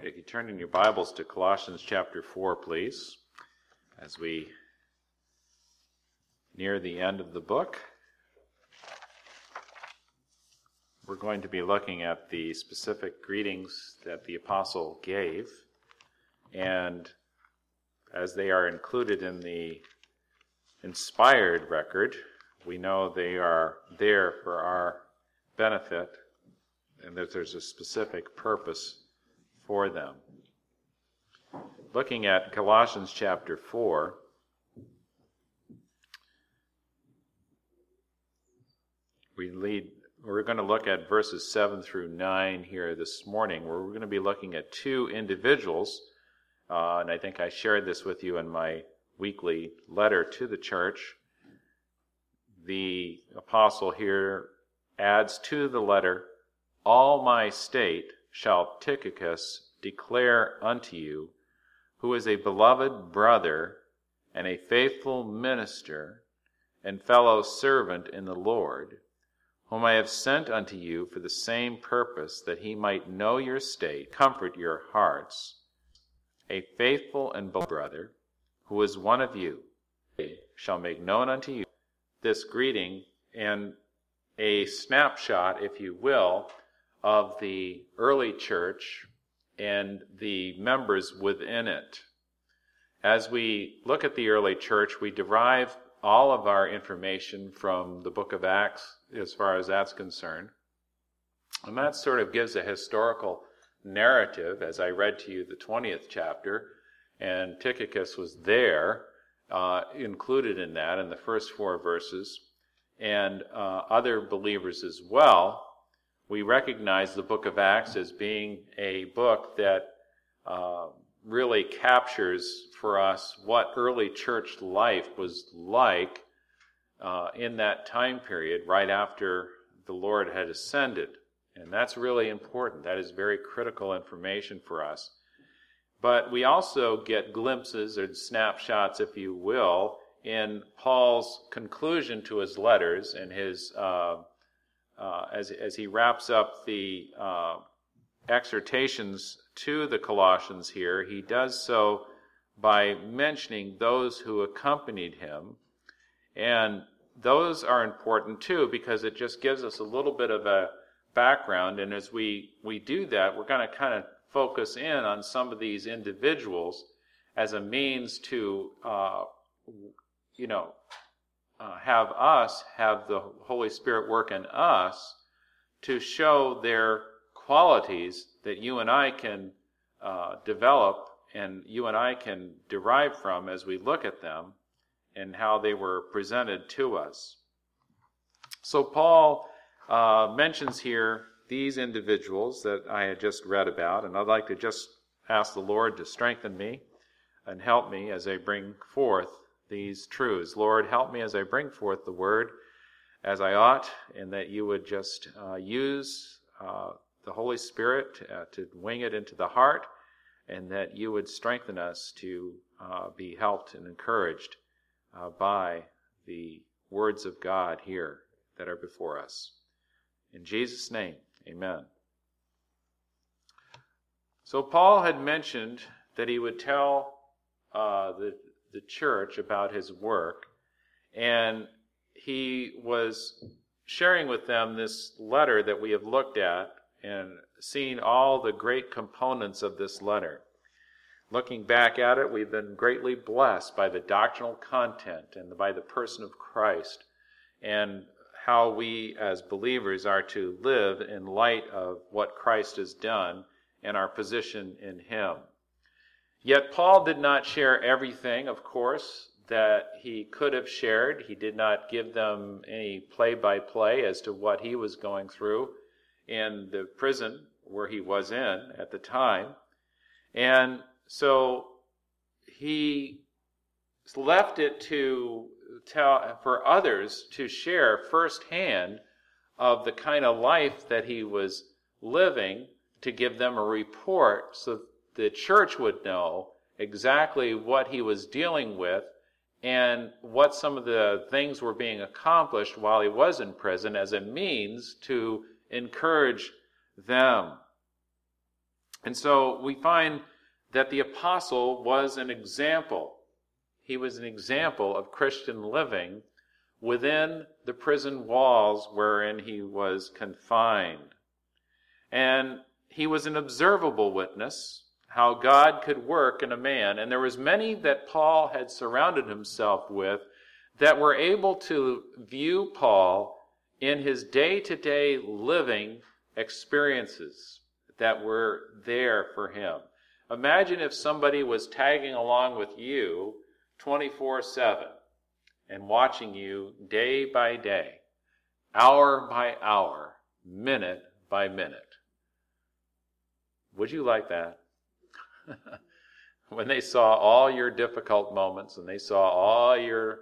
If you turn in your Bibles to Colossians chapter 4, please, as we near the end of the book, we're going to be looking at the specific greetings that the apostle gave, and as they are included in the inspired record, we know they are there for our benefit and that there's a specific purpose for them. Looking at Colossians chapter 4, we're going to look at verses 7 through 9 here this morning, where we're going to be looking at two individuals, and I think I shared this with you in my weekly letter to the church. The apostle here adds to the letter, "All my state shall Tychicus declare unto you, who is a beloved brother and a faithful minister and fellow servant in the Lord, whom I have sent unto you for the same purpose, that he might know your state, comfort your hearts. A faithful and beloved brother, who is one of you, shall make known unto you this greeting," and a snapshot, if you will, of the early church and the members within it. As we look at the early church, we derive all of our information from the book of Acts as far as that's concerned. And that sort of gives a historical narrative, as I read to you the 20th chapter, and Tychicus was there, included in that in the first 4 verses, and other believers as well. We recognize the book of Acts as being a book that really captures for us what early church life was like in that time period right after the Lord had ascended. And that's really important. That is very critical information for us. But we also get glimpses or snapshots, if you will, in Paul's conclusion to his letters and his as he wraps up the exhortations to the Colossians here. He does so by mentioning those who accompanied him, and those are important too, because it just gives us a little bit of a background. And as we do that, we're going to kind of focus in on some of these individuals as a means to have the Holy Spirit work in us to show their qualities that you and I can develop and you and I can derive from as we look at them and how they were presented to us. So Paul mentions here these individuals that I had just read about, and I'd like to just ask the Lord to strengthen me and help me as I bring forth these truths. Lord, help me as I bring forth the word as I ought, and that you would just use the Holy Spirit to wing it into the heart, and that you would strengthen us to be helped and encouraged by the words of God here that are before us. In Jesus' name, amen. So Paul had mentioned that he would tell the church about his work, and he was sharing with them this letter that we have looked at and seen all the great components of this letter. Looking back at it, we've been greatly blessed by the doctrinal content and by the person of Christ, and how we as believers are to live in light of what Christ has done and our position in him. Yet Paul did not share everything, of course, that he could have shared. He did not give them any play-by-play as to what he was going through in the prison where he was in at the time. And so he left it for others to share firsthand of the kind of life that he was living, to give them a report so the church would know exactly what he was dealing with and what some of the things were being accomplished while he was in prison as a means to encourage them. And so we find that the apostle was an example. He was an example of Christian living within the prison walls wherein he was confined. And he was an observable witness, how God could work in a man. And there was many that Paul had surrounded himself with that were able to view Paul in his day-to-day living experiences that were there for him. Imagine if somebody was tagging along with you 24/7 and watching you day by day, hour by hour, minute by minute. Would you like that? When they saw all your difficult moments and they saw all your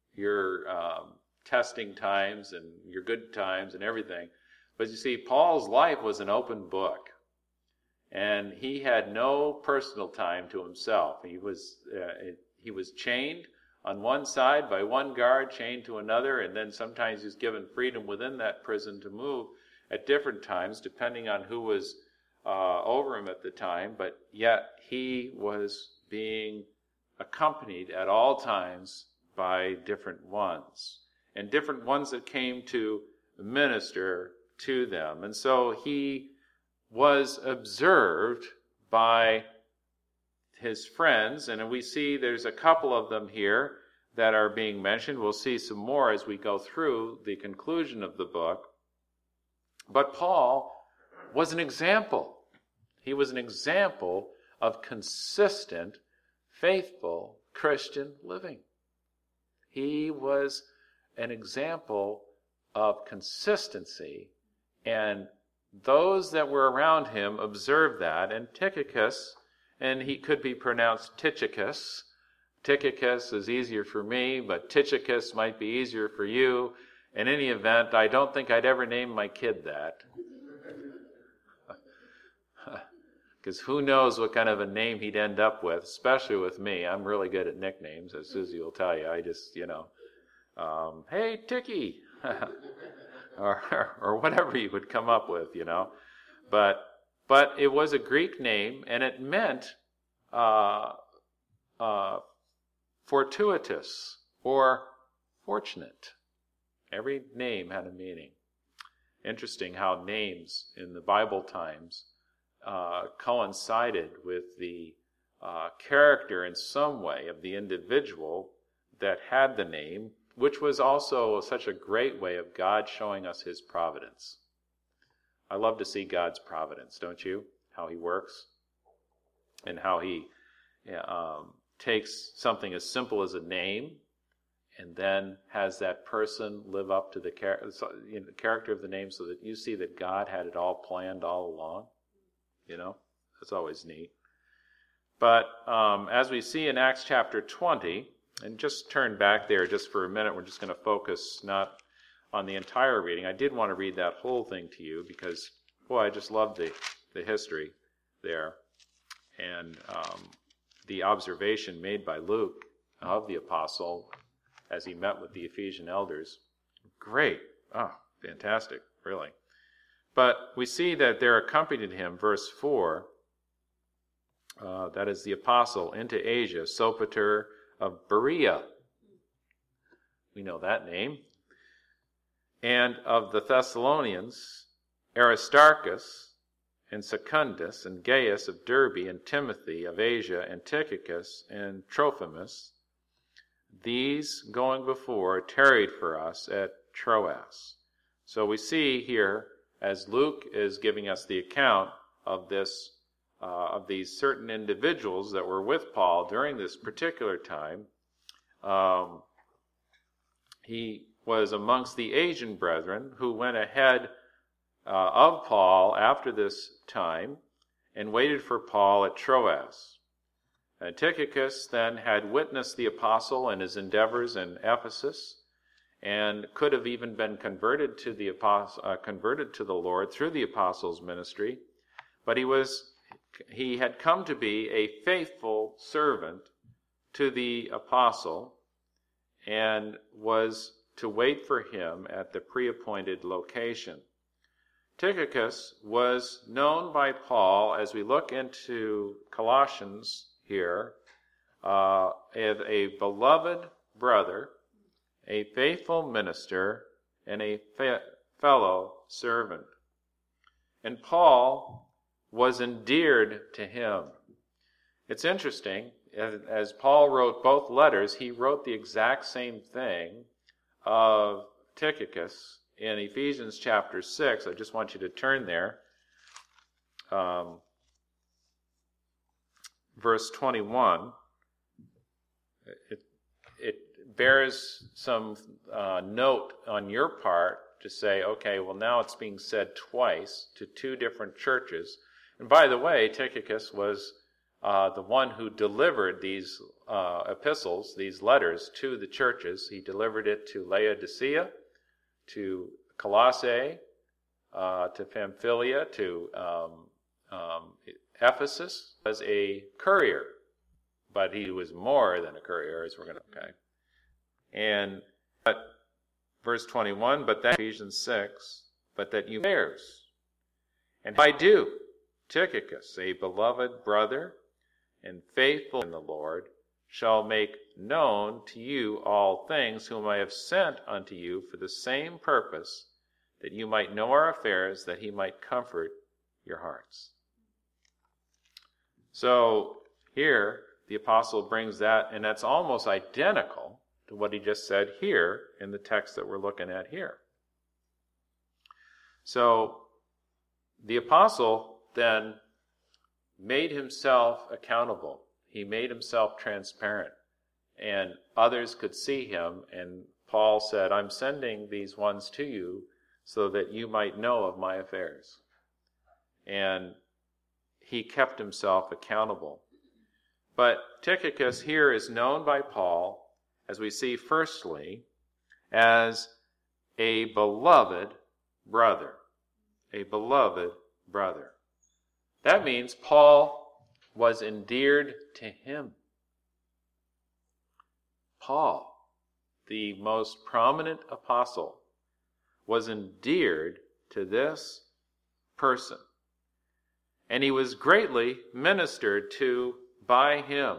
testing times and your good times and everything. But you see, Paul's life was an open book. And he had no personal time to himself. He was chained on one side by one guard, chained to another, and then sometimes he was given freedom within that prison to move at different times, depending on who was over him at the time. But yet he was being accompanied at all times by different ones, and different ones that came to minister to them. And so he was observed by his friends, and we see there's a couple of them here that are being mentioned. We'll see some more as we go through the conclusion of the book. But Paul was an example. He was an example of consistent, faithful Christian living. He was an example of consistency, and those that were around him observed that. And Tychicus, and he could be pronounced Tychicus. Tychicus is easier for me, but Tychicus might be easier for you. In any event, I don't think I'd ever name my kid that. Because who knows what kind of a name he'd end up with, especially with me. I'm really good at nicknames, as Susie will tell you. I just, hey, Ticky, or whatever you would come up with, But it was a Greek name, and it meant fortuitous or fortunate. Every name had a meaning. Interesting how names in the Bible times coincided with the character in some way of the individual that had the name, which was also such a great way of God showing us his providence. I love to see God's providence, don't you? How he works and how he takes something as simple as a name and then has that person live up to the character of the name, so that you see that God had it all planned all along. That's always neat. But as we see in Acts chapter 20, and just turn back there just for a minute, we're just going to focus not on the entire reading. I did want to read that whole thing to you because, boy, I just love the history there. And the observation made by Luke of the apostle as he met with the Ephesian elders. Great. Oh, fantastic, really. But we see that there accompanied him, verse 4, that is the apostle, into Asia, Sopater of Berea. We know that name. And of the Thessalonians, Aristarchus, and Secundus, and Gaius of Derbe, and Timothy of Asia, and Tychicus, and Trophimus. These, going before, tarried for us at Troas. So we see here, as Luke is giving us the account of this, of these certain individuals that were with Paul during this particular time, he was amongst the Asian brethren who went ahead of Paul after this time and waited for Paul at Troas. Tychicus then had witnessed the apostle and his endeavors in Ephesus, and could have even been converted to the Lord through the apostles' ministry, but he had come to be a faithful servant to the apostle, and was to wait for him at the pre-appointed location. Tychicus was known by Paul, as we look into Colossians here, as a beloved brother, a faithful minister, and a fellow servant. And Paul was endeared to him. It's interesting, as Paul wrote both letters, he wrote the exact same thing of Tychicus in Ephesians chapter 6. I just want you to turn there. Verse 21. It bears some note on your part to say, okay, well, now it's being said twice to two different churches. And by the way, Tychicus was the one who delivered these epistles, these letters, to the churches. He delivered it to Laodicea, to Colossae, to Pamphylia, to Ephesus, as a courier. But he was more than a courier, as we're going to, okay. But verse 21, but that, Ephesians 6, but that you heirs. And I do, Tychicus, a beloved brother and faithful in the Lord, shall make known to you all things, whom I have sent unto you for the same purpose, that you might know our affairs, that he might comfort your hearts. So here, the apostle brings that, and that's almost identical to what he just said here in the text that we're looking at here. So the apostle then made himself accountable. He made himself transparent, and others could see him, and Paul said, I'm sending these ones to you so that you might know of my affairs. And he kept himself accountable. But Tychicus here is known by Paul, as we see firstly, as a beloved brother. A beloved brother. That means Paul was endeared to him. Paul, the most prominent apostle, was endeared to this person. And he was greatly ministered to by him.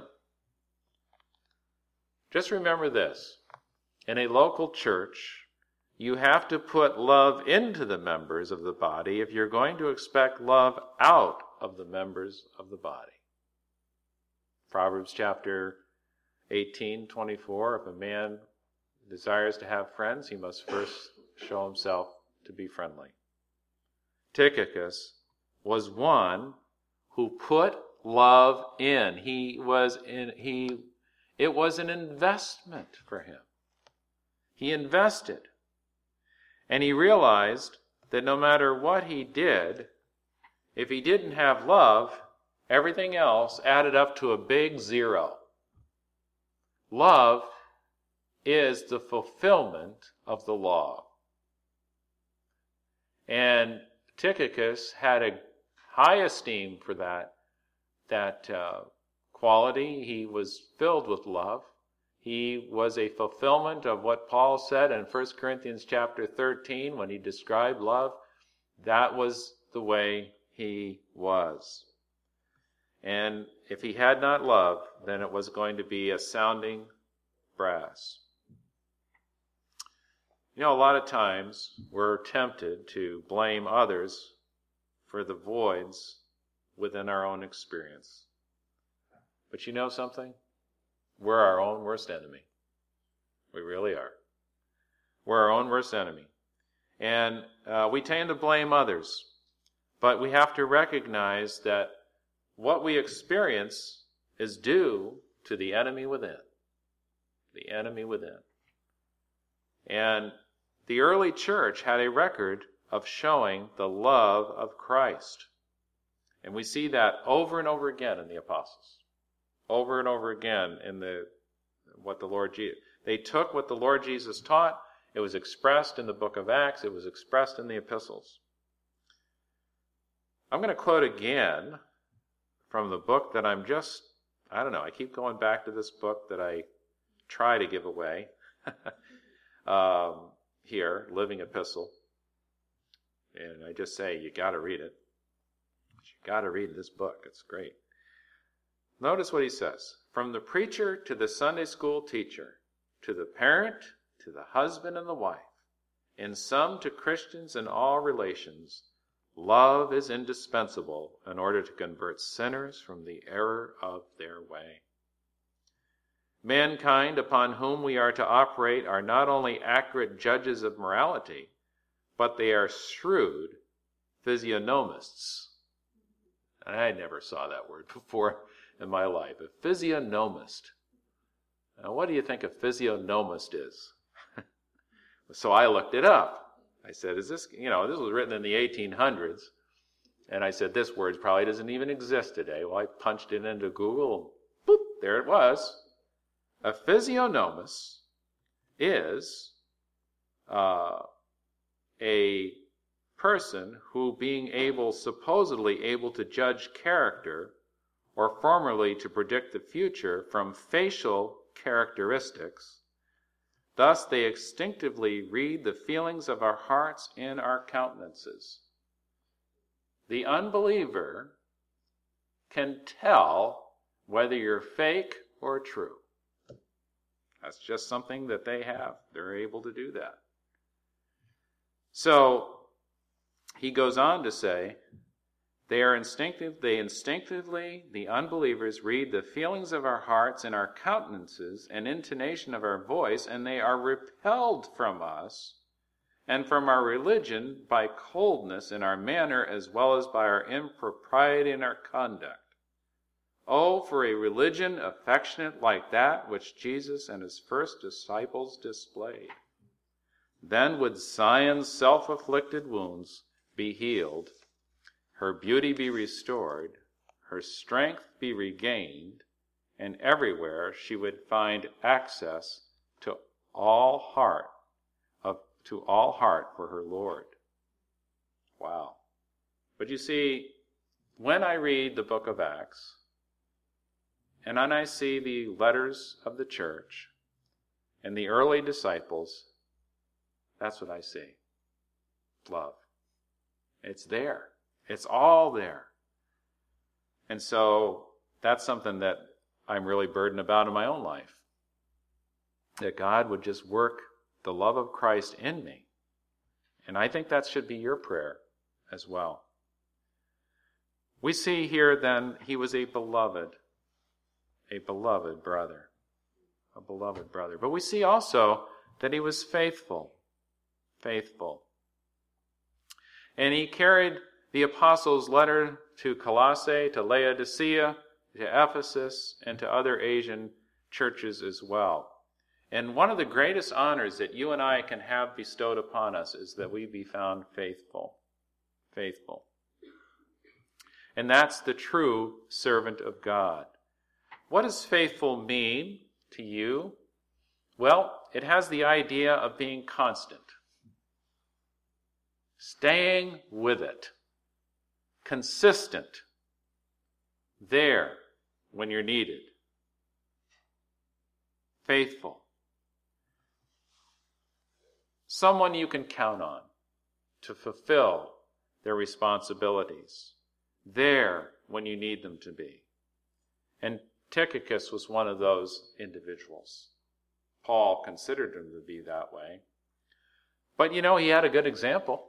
Just remember this. In a local church, you have to put love into the members of the body if you're going to expect love out of the members of the body. Proverbs chapter 18:24, if a man desires to have friends, he must first show himself to be friendly. Tychicus was one who put love in. It was an investment for him. He invested. And he realized that no matter what he did, if he didn't have love, everything else added up to a big zero. Love is the fulfillment of the law. And Tychicus had a high esteem for that quality. He was filled with love. He was a fulfillment of what Paul said in 1 Corinthians chapter 13 when he described love. That was the way he was. And if he had not love, then it was going to be a sounding brass. You know, a lot of times we're tempted to blame others for the voids within our own experience. But you know something? We're our own worst enemy. We really are. We're our own worst enemy. And we tend to blame others. But we have to recognize that what we experience is due to the enemy within. The enemy within. And the early church had a record of showing the love of Christ. And we see that over and over again in the apostles. Over and over again in what the Lord Jesus... They took what the Lord Jesus taught. It was expressed in the book of Acts. It was expressed in the epistles. I'm going to quote again from the book that I keep going back to this book that I try to give away here, Living Epistle. And I just say, you got to read it. You got to read this book. It's great. Notice what he says. From the preacher to the Sunday school teacher, to the parent, to the husband and the wife, in sum to Christians in all relations, love is indispensable in order to convert sinners from the error of their way. Mankind upon whom we are to operate are not only accurate judges of morality, but they are shrewd physiognomists. I never saw that word before in my life. A physiognomist. Now, what do you think a physiognomist is? So I looked it up. I said, is this, this was written in the 1800s. And I said, this word probably doesn't even exist today. Well, I punched it into Google. Boop, there it was. A physiognomist is a person who, being supposedly able to judge character, or formerly to predict the future from facial characteristics, thus they instinctively read the feelings of our hearts in our countenances. The unbeliever can tell whether you're fake or true. That's just something that they have. They're able to do that. So he goes on to say, the unbelievers read the feelings of our hearts in our countenances and intonation of our voice, and they are repelled from us and from our religion by coldness in our manner as well as by our impropriety in our conduct. Oh, for a religion affectionate like that which Jesus and his first disciples displayed. Then would Zion's self-afflicted wounds be healed, her beauty be restored, her strength be regained, and everywhere she would find access to all heart for her Lord. Wow. But you see, when I read the book of Acts, and then I see the letters of the church and the early disciples, that's what I see. Love. It's there. It's all there. And so that's something that I'm really burdened about in my own life. That God would just work the love of Christ in me. And I think that should be your prayer as well. We see here then he was a beloved brother. A beloved brother. But we see also that he was faithful. And he carried the apostles' letter to Colossae, to Laodicea, to Ephesus, and to other Asian churches as well. And one of the greatest honors that you and I can have bestowed upon us is that we be found faithful. Faithful. And that's the true servant of God. What does faithful mean to you? Well, it has the idea of being constant. Staying with it. Consistent. There when you're needed. Faithful. Someone you can count on to fulfill their responsibilities. There when you need them to be. And Tychicus was one of those individuals. Paul considered him to be that way. But he had a good example.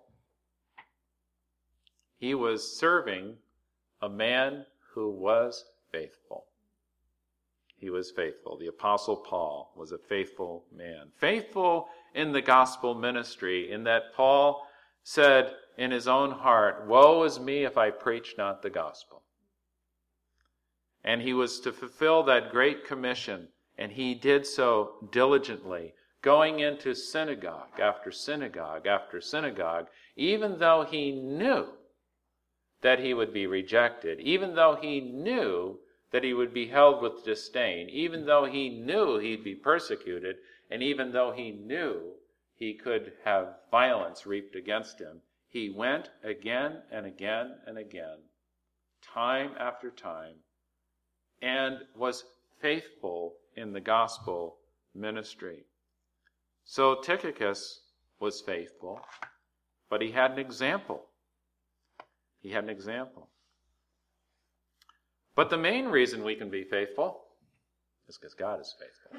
He was serving a man who was faithful. He was faithful. The Apostle Paul was a faithful man. Faithful in the gospel ministry, in that Paul said in his own heart, "Woe is me if I preach not the gospel." And he was to fulfill that great commission, and he did so diligently, going into synagogue after synagogue after synagogue, even though he knew that he would be rejected, even though he knew that he would be held with disdain, even though he knew he'd be persecuted, and even though he knew he could have violence reaped against him, he went again and again and again, time after time, and was faithful in the gospel ministry. So Tychicus was faithful, but he had an example. He had an example. But the main reason we can be faithful is because God is faithful.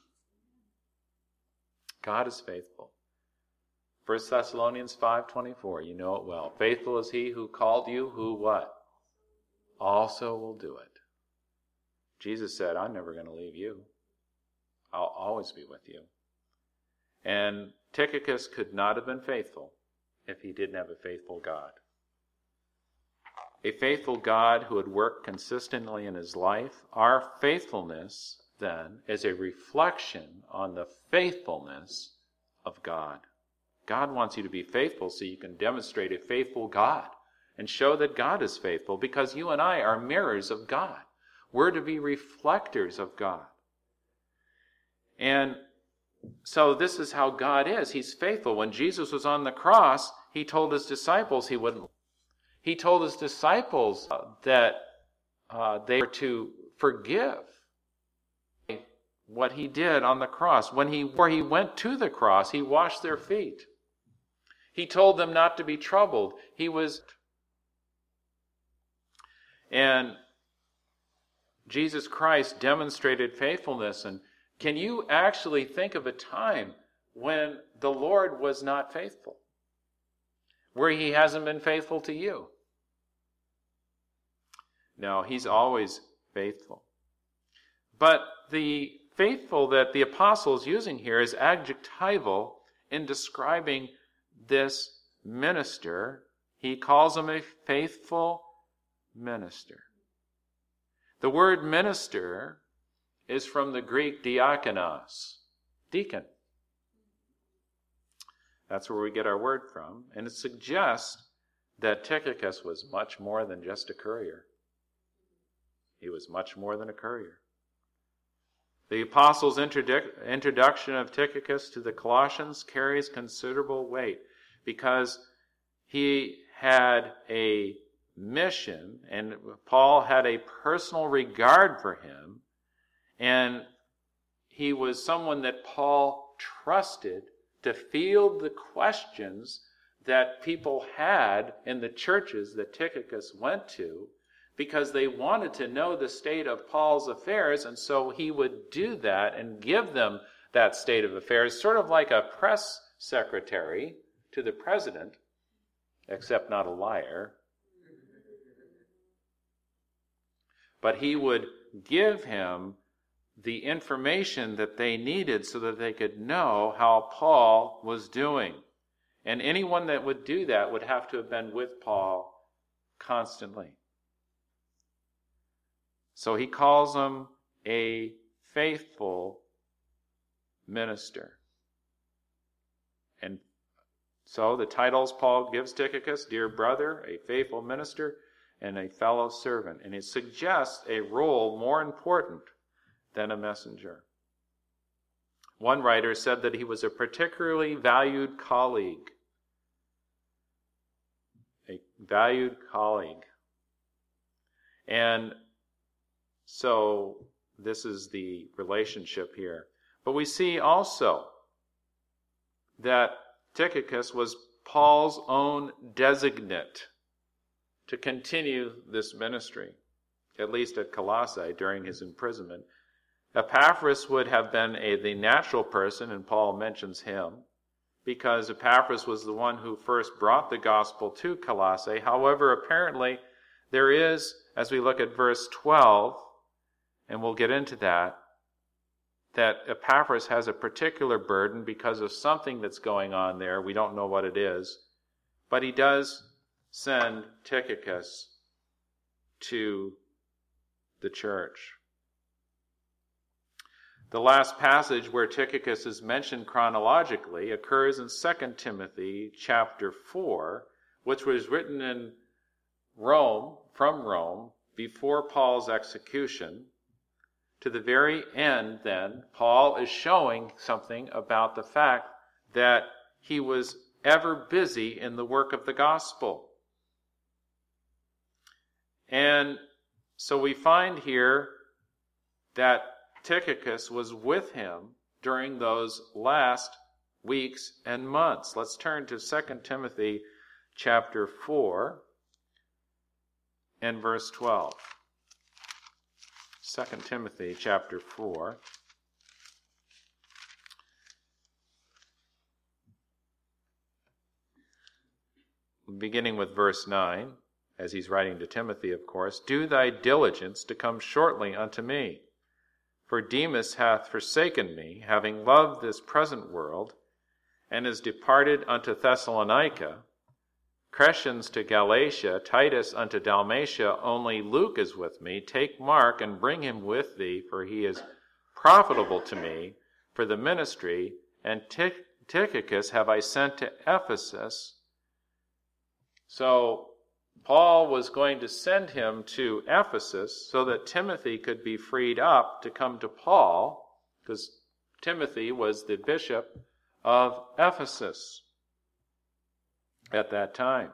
God is faithful. 1 Thessalonians 5:24, you know it well. Faithful is he who called you, who what? Also will do it. Jesus said, I'm never going to leave you. I'll always be with you. And Tychicus could not have been faithful if he didn't have a faithful God. A faithful God who had worked consistently in his life. Our faithfulness, then, is a reflection on the faithfulness of God. God wants you to be faithful so you can demonstrate a faithful God and show that God is faithful, because you and I are mirrors of God. We're to be reflectors of God. And so this is how God is. He's faithful. When Jesus was on the cross, he told his disciples he wouldn't. He told his disciples that they were to forgive what he did on the cross. When he went to the cross, he washed their feet. He told them not to be troubled. And Jesus Christ demonstrated faithfulness. And can you actually think of a time when the Lord was not faithful? Where he hasn't been faithful to you? No, he's always faithful. But the faithful that the apostle is using here is adjectival in describing this minister. He calls him a faithful minister. The word minister is from the Greek diakonos, deacon. That's where we get our word from. And it suggests that Tychicus was much more than just a courier. He was much more than a courier. The apostle's introduction of Tychicus to the Colossians carries considerable weight because he had a mission, and Paul had a personal regard for him, and he was someone that Paul trusted to field the questions that people had in the churches that Tychicus went to, because they wanted to know the state of Paul's affairs, and so he would do that and give them that state of affairs, sort of like a press secretary to the president, except not a liar. But he would give him the information that they needed so that they could know how Paul was doing. And anyone that would do that would have to have been with Paul constantly. So he calls him a faithful minister. And so the titles Paul gives Tychicus: dear brother, a faithful minister, and a fellow servant. And it suggests a role more important than a messenger. One writer said that he was a particularly valued colleague. A valued colleague. And so this is the relationship here. But we see also that Tychicus was Paul's own designate to continue this ministry, at least at Colossae during his imprisonment. Epaphras would have been the natural person, and Paul mentions him, because Epaphras was the one who first brought the gospel to Colossae. However, apparently there is, as we look at verse 12, and we'll get into that Epaphras has a particular burden because of something that's going on there. We don't know what it is. But he does send Tychicus to the church. The last passage where Tychicus is mentioned chronologically occurs in 2 Timothy chapter 4, which was written in Rome, from Rome, before Paul's execution. To the very end, then, Paul is showing something about the fact that he was ever busy in the work of the gospel. And so we find here that Tychicus was with him during those last weeks, and months. Let's turn to 2 Timothy chapter 4 and verse 12. 2 Timothy chapter 4. Beginning with verse 9, as he's writing to Timothy, of course, "Do thy diligence to come shortly unto me. For Demas hath forsaken me, having loved this present world, and is departed unto Thessalonica. Crescens to Galatia, Titus unto Dalmatia, only Luke is with me. Take Mark and bring him with thee, for he is profitable to me for the ministry. And Tychicus have I sent to Ephesus." So Paul was going to send him to Ephesus so that Timothy could be freed up to come to Paul, because Timothy was the bishop of Ephesus at that time.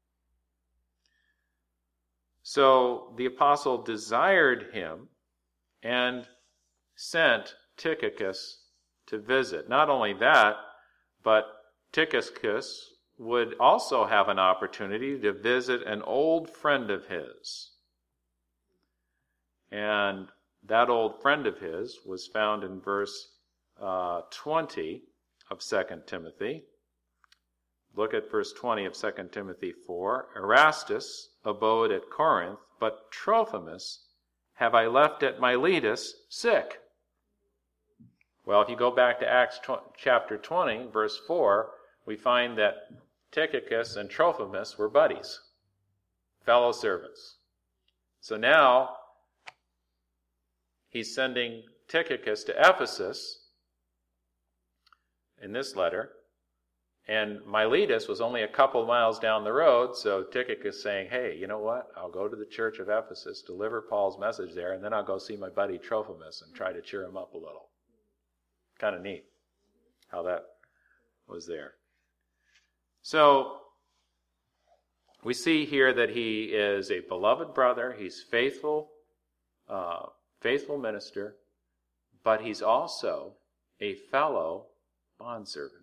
So the apostle desired him and sent Tychicus to visit. Not only that, but Tychicus would also have an opportunity to visit an old friend of his. And that old friend of his was found in verse 20 of 2 Timothy. Look at verse 20 of 2 Timothy 4. "Erastus abode at Corinth, but Trophimus have I left at Miletus sick." Well, if you go back to Acts chapter 20, verse 4, we find that Tychicus and Trophimus were buddies, fellow servants. So now he's sending Tychicus to Ephesus in this letter, and Miletus was only a couple miles down the road, so Tychicus is saying, "Hey, you know what? I'll go to the church of Ephesus, deliver Paul's message there, and then I'll go see my buddy Trophimus and try to cheer him up a little." Kind of neat how that was there. So we see here that he is a beloved brother. He's faithful minister, but he's also a fellow bondservant.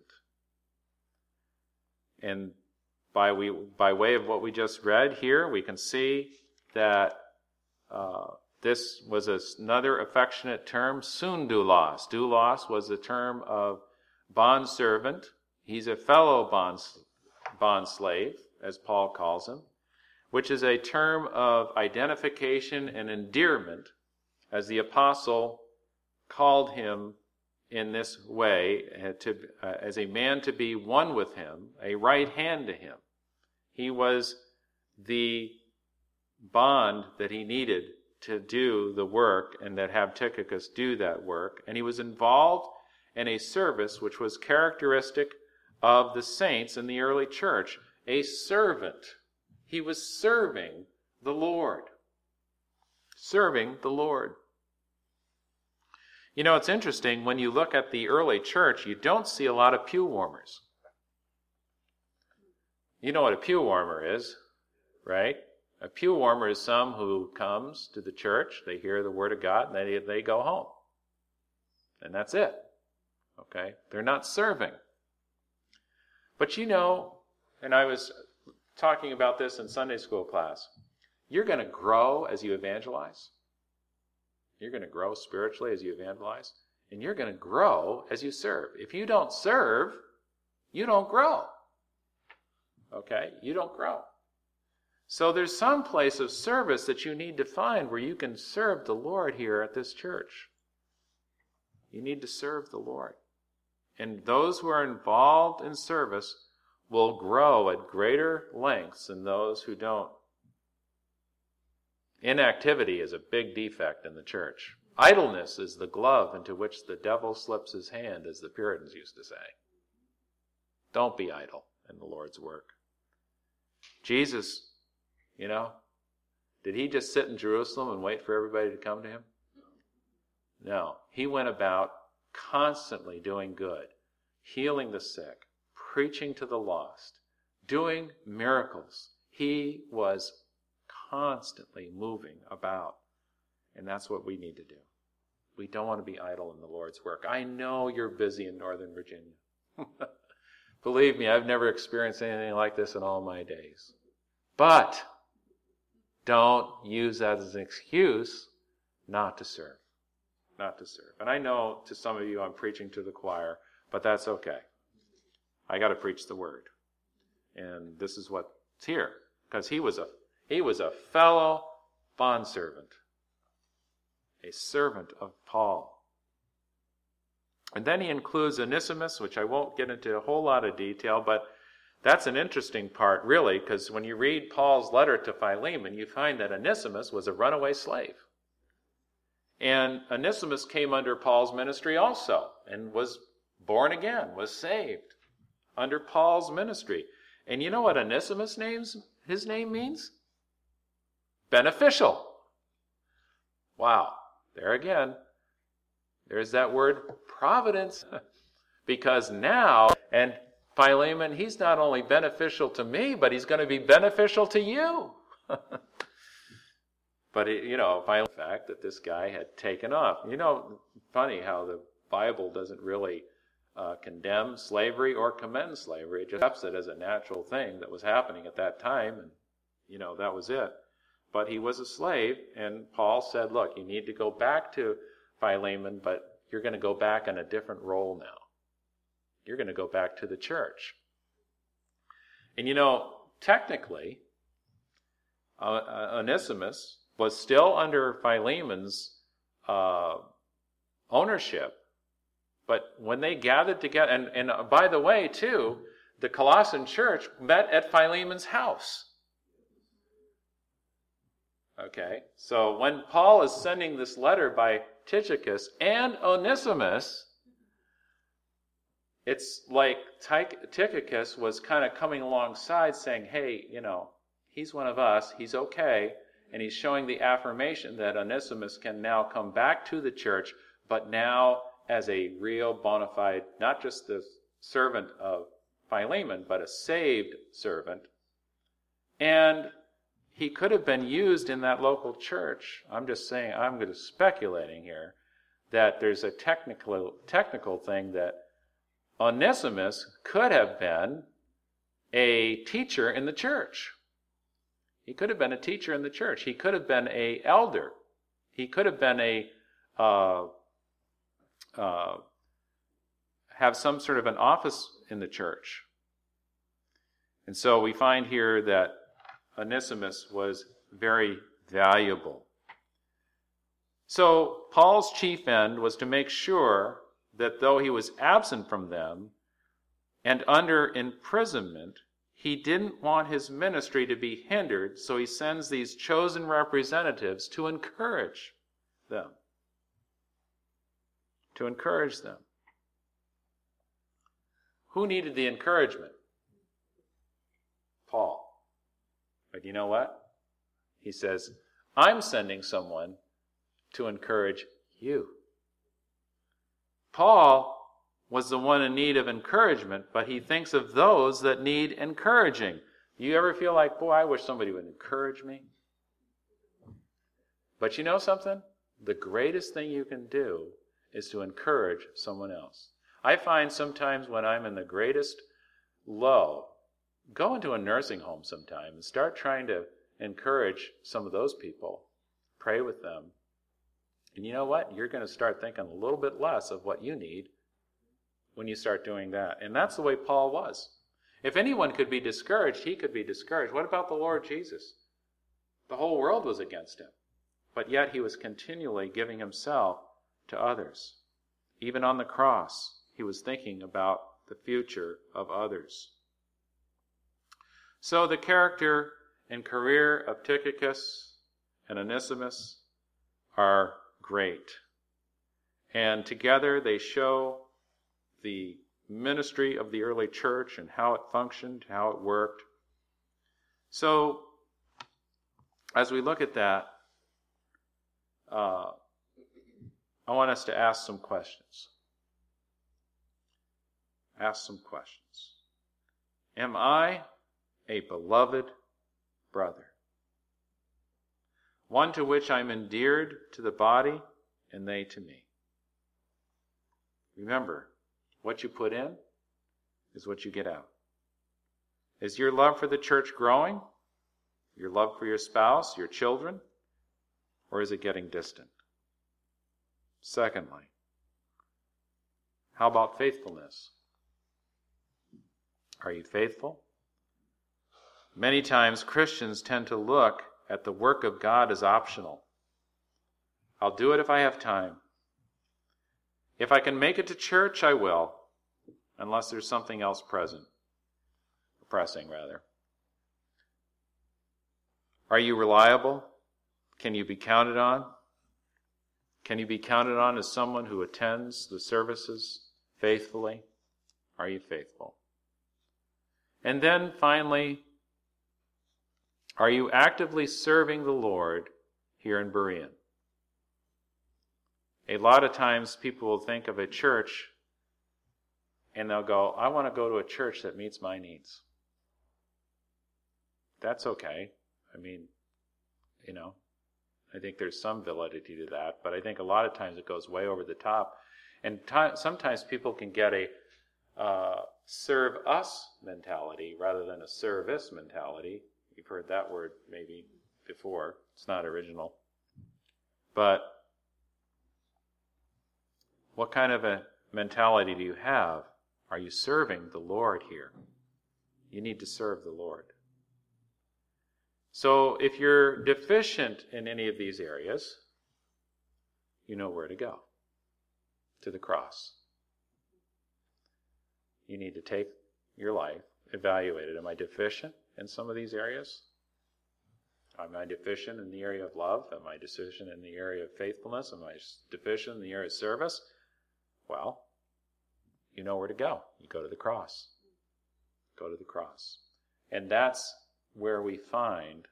And by way of what we just read here, we can see that this was another affectionate term, sundulos. Doulos was the term of bondservant. He's a fellow bondslave, as Paul calls him, which is a term of identification and endearment, as the apostle called him in this way, as a man to be one with him, a right hand to him. He was the bond that he needed to do the work and that have Tychicus do that work. And he was involved in a service which was characteristic of the saints in the early church, a servant. He was serving the Lord. Serving the Lord. You know, it's interesting, when you look at the early church, you don't see a lot of pew warmers. You know what a pew warmer is, right? A pew warmer is some who comes to the church, they hear the word of God, and they go home. And that's it. Okay? They're not serving. But you know, and I was talking about this in Sunday school class, you're going to grow as you evangelize. You're going to grow spiritually as you evangelize. And you're going to grow as you serve. If you don't serve, you don't grow. Okay? You don't grow. So there's some place of service that you need to find where you can serve the Lord here at this church. You need to serve the Lord. And those who are involved in service will grow at greater lengths than those who don't. Inactivity is a big defect in the church. Idleness is the glove into which the devil slips his hand, as the Puritans used to say. Don't be idle in the Lord's work. Jesus, you know, did he just sit in Jerusalem and wait for everybody to come to him? No. He went about constantly doing good, healing the sick, preaching to the lost, doing miracles. He was constantly moving about. And that's what we need to do. We don't want to be idle in the Lord's work. I know you're busy in Northern Virginia. Believe me, I've never experienced anything like this in all my days. But don't use that as an excuse not to serve. Not to serve. And I know to some of you I'm preaching to the choir, but that's okay. I got to preach the word. And this is what's here. Because he was a fellow bondservant. A servant of Paul. And then he includes Onesimus, which I won't get into a whole lot of detail, but that's an interesting part, really, because when you read Paul's letter to Philemon, you find that Onesimus was a runaway slave. And Onesimus came under Paul's ministry also, and was born again, was saved under Paul's ministry. And you know what Onesimus' his name means? Beneficial. Wow. There again, there's that word providence. Because now, and Philemon, he's not only beneficial to me, but he's going to be beneficial to you. But, the fact that this guy had taken off. Funny how the Bible doesn't really condemn slavery or commend slavery. It just accepts it as a natural thing that was happening at that time, and, that was it. But he was a slave, and Paul said, look, you need to go back to Philemon, but you're going to go back in a different role now. You're going to go back to the church. And technically, Onesimus was still under Philemon's ownership, but when they gathered together, and by the way, too, the Colossian church met at Philemon's house. Okay, so when Paul is sending this letter by Tychicus and Onesimus, it's like Tychicus was kind of coming alongside saying, hey, he's one of us, he's okay, and he's showing the affirmation that Onesimus can now come back to the church, but now as a real bona fide, not just the servant of Philemon, but a saved servant. And he could have been used in that local church. I'm just saying, I'm just speculating here, that there's a technical thing that Onesimus could have been a teacher in the church. He could have been a teacher in the church. He could have been an elder. He could have been have some sort of an office in the church. And so we find here that Onesimus was very valuable. So Paul's chief end was to make sure that though he was absent from them and under imprisonment, he didn't want his ministry to be hindered, so he sends these chosen representatives to encourage them. To encourage them. Who needed the encouragement? Paul. But you know what? He says, I'm sending someone to encourage you. Paul was the one in need of encouragement, but he thinks of those that need encouraging. You ever feel like, boy, I wish somebody would encourage me? But you know something? The greatest thing you can do is to encourage someone else. I find sometimes when I'm in the greatest low, go into a nursing home sometime and start trying to encourage some of those people. Pray with them. And you know what? You're going to start thinking a little bit less of what you need when you start doing that. And that's the way Paul was. If anyone could be discouraged, he could be discouraged. What about the Lord Jesus? The whole world was against him. But yet he was continually giving himself to others. Even on the cross, he was thinking about the future of others. So the character and career of Tychicus and Onesimus are great. And together they show the ministry of the early church and how it functioned, how it worked. So as we look at that, I want us to ask some questions. Ask some questions. Am I a beloved brother? One to which I'm endeared to the body, and they to me. Remember, what you put in is what you get out. Is your love for the church growing? Your love for your spouse, your children? Or is it getting distant? Secondly, how about faithfulness? Are you faithful? Many times Christians tend to look at the work of God as optional. I'll do it if I have time. If I can make it to church, I will, unless there's something else pressing. Are you reliable? Can you be counted on? Can you be counted on as someone who attends the services faithfully? Are you faithful? And then finally, are you actively serving the Lord here in Berean? A lot of times people will think of a church and they'll go, I want to go to a church that meets my needs. That's okay. I mean, I think there's some validity to that, but I think a lot of times it goes way over the top. And sometimes people can get a serve us mentality rather than a service mentality. You've heard that word maybe before. It's not original. But what kind of a mentality do you have? Are you serving the Lord here? You need to serve the Lord. So if you're deficient in any of these areas, you know where to go. To the cross. You need to take your life, evaluate it. Am I deficient in some of these areas? Am I deficient in the area of love? Am I deficient in the area of faithfulness? Am I deficient in the area of service? Well, you know where to go. You go to the cross. Go to the cross. And that's where we find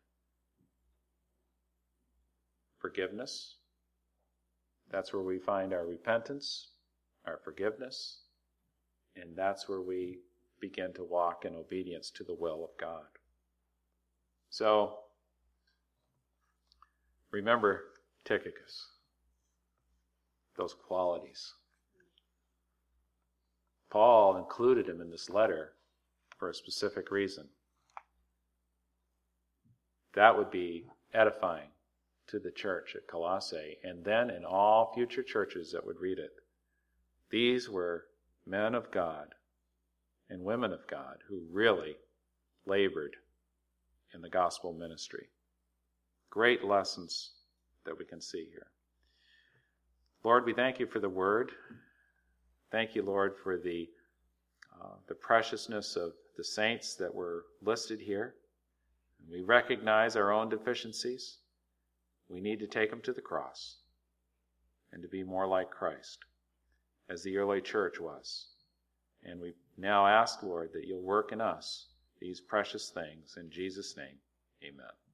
forgiveness. That's where we find our repentance, our forgiveness, and that's where we begin to walk in obedience to the will of God. So, remember Tychicus, those qualities. Paul included him in this letter for a specific reason. That would be edifying to the church at Colossae, and then in all future churches that would read it. These were men of God and women of God who really labored in the gospel ministry. Great lessons that we can see here. Lord, we thank you for the word. Thank you, Lord, for the preciousness of the saints that were listed here. We recognize our own deficiencies. We need to take them to the cross and to be more like Christ, as the early church was. And we now ask, Lord, that you'll work in us these precious things. In Jesus' name, amen.